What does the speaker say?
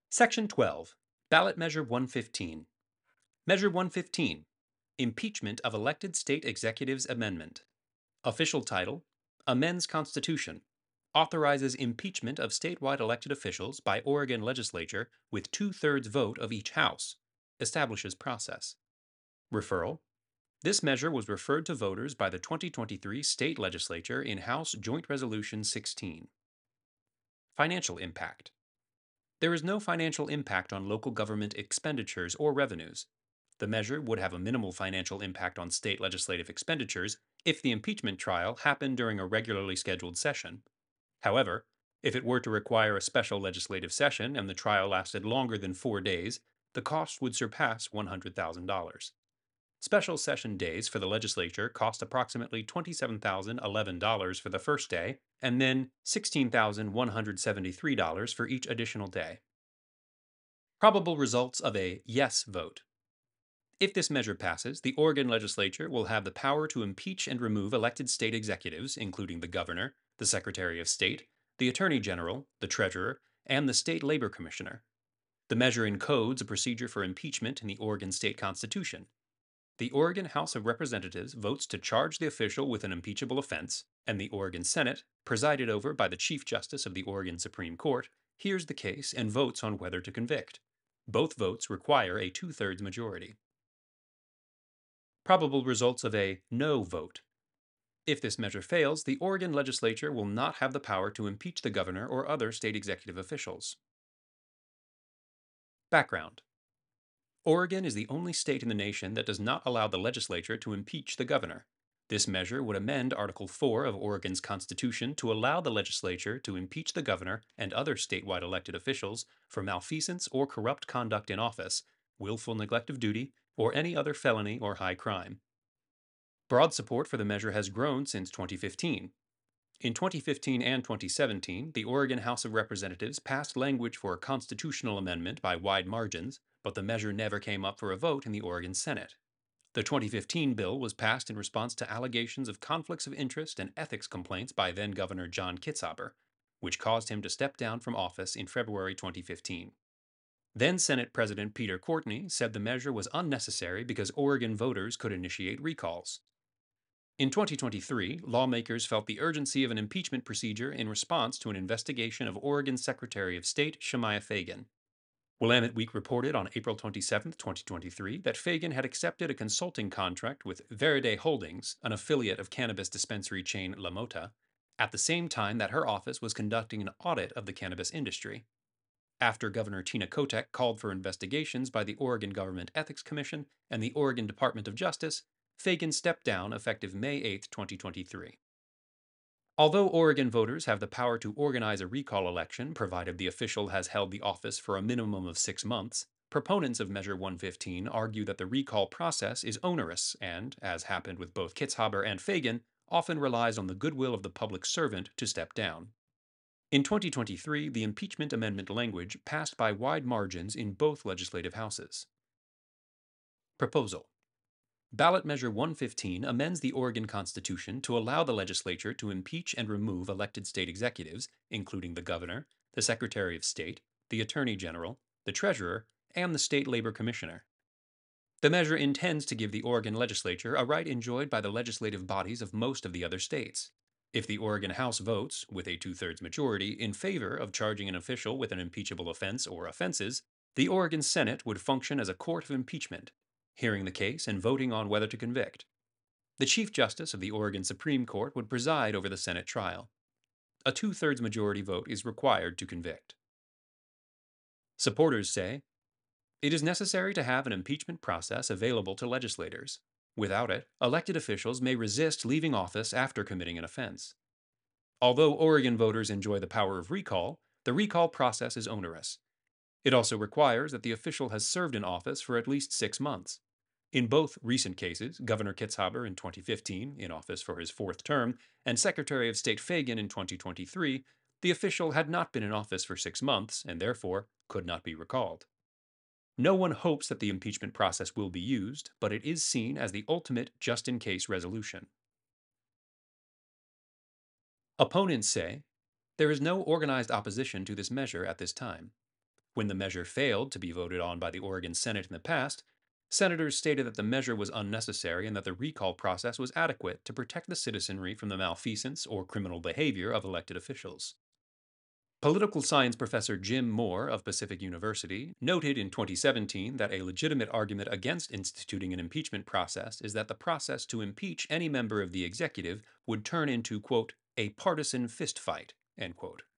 Section 12, Ballot Measure 115. Measure 115, Impeachment of Elected State Executives Amendment. Official title: Amends Constitution. Authorizes impeachment of statewide elected officials by Oregon legislature with 2/3 vote of each house. Establishes process. Referral: This measure was referred to voters by the 2023 state legislature in House Joint Resolution 16. Financial impact. There is no financial impact on local government expenditures or revenues. The measure would have a minimal financial impact on state legislative expenditures if the impeachment trial happened during a regularly scheduled session. However, if it were to require a special legislative session and the trial lasted longer than 4 days, the cost would surpass $100,000. Special session days for the legislature cost approximately $27,011 for the first day, and then $16,173 for each additional day. Probable results of a yes vote. If this measure passes, the Oregon legislature will have the power to impeach and remove elected state executives, including the governor, the secretary of state, the attorney general, the treasurer, and the state labor commissioner. The measure encodes a procedure for impeachment in the Oregon state constitution. The Oregon House of Representatives votes to charge the official with an impeachable offense, and the Oregon Senate, presided over by the Chief Justice of the Oregon Supreme Court, hears the case and votes on whether to convict. Both votes require a 2/3 majority. Probable results of a no vote. If this measure fails, the Oregon legislature will not have the power to impeach the governor or other state executive officials. Background: Oregon is the only state in the nation that does not allow the legislature to impeach the governor. This measure would amend Article 4 of Oregon's Constitution to allow the legislature to impeach the governor and other statewide elected officials for malfeasance or corrupt conduct in office, willful neglect of duty, or any other felony or high crime. Broad support for the measure has grown since 2015. In 2015 and 2017, the Oregon House of Representatives passed language for a constitutional amendment by wide margins, but the measure never came up for a vote in the Oregon Senate. The 2015 bill was passed in response to allegations of conflicts of interest and ethics complaints by then Governor John Kitzhaber, which caused him to step down from office in February 2015. Then Senate President Peter Courtney said the measure was unnecessary because Oregon voters could initiate recalls. In 2023, lawmakers felt the urgency of an impeachment procedure in response to an investigation of Oregon Secretary of State Shemaiah Fagan. Willamette Week reported on April 27, 2023, that Fagan had accepted a consulting contract with Veride Holdings, an affiliate of cannabis dispensary chain La Mota, at the same time that her office was conducting an audit of the cannabis industry. After Governor Tina Kotek called for investigations by the Oregon Government Ethics Commission and the Oregon Department of Justice, Fagan stepped down effective May 8, 2023. Although Oregon voters have the power to organize a recall election provided the official has held the office for a minimum of 6 months, proponents of Measure 115 argue that the recall process is onerous and, as happened with both Kitzhaber and Fagan, often relies on the goodwill of the public servant to step down. In 2023, the impeachment amendment language passed by wide margins in both legislative houses. Proposal: Ballot Measure 115 amends the Oregon Constitution to allow the legislature to impeach and remove elected state executives, including the governor, the secretary of state, the attorney general, the treasurer, and the state labor commissioner. The measure intends to give the Oregon legislature a right enjoyed by the legislative bodies of most of the other states. If the Oregon House votes, with a 2/3 majority, in favor of charging an official with an impeachable offense or offenses, the Oregon Senate would function as a court of impeachment, hearing the case and voting on whether to convict. The Chief Justice of the Oregon Supreme Court would preside over the Senate trial. A 2/3 majority vote is required to convict. Supporters say, it is necessary to have an impeachment process available to legislators. Without it, elected officials may resist leaving office after committing an offense. Although Oregon voters enjoy the power of recall, the recall process is onerous. It also requires that the official has served in office for at least 6 months. In both recent cases, Governor Kitzhaber in 2015, in office for his 4th term, and Secretary of State Fagan in 2023, the official had not been in office for 6 months and therefore could not be recalled. No one hopes that the impeachment process will be used, but it is seen as the ultimate just-in-case resolution. Opponents say, there is no organized opposition to this measure at this time. When the measure failed to be voted on by the Oregon Senate in the past, senators stated that the measure was unnecessary and that the recall process was adequate to protect the citizenry from the malfeasance or criminal behavior of elected officials. Political science professor Jim Moore of Pacific University noted in 2017 that a legitimate argument against instituting an impeachment process is that the process to impeach any member of the executive would turn into, quote, a partisan fistfight, end quote.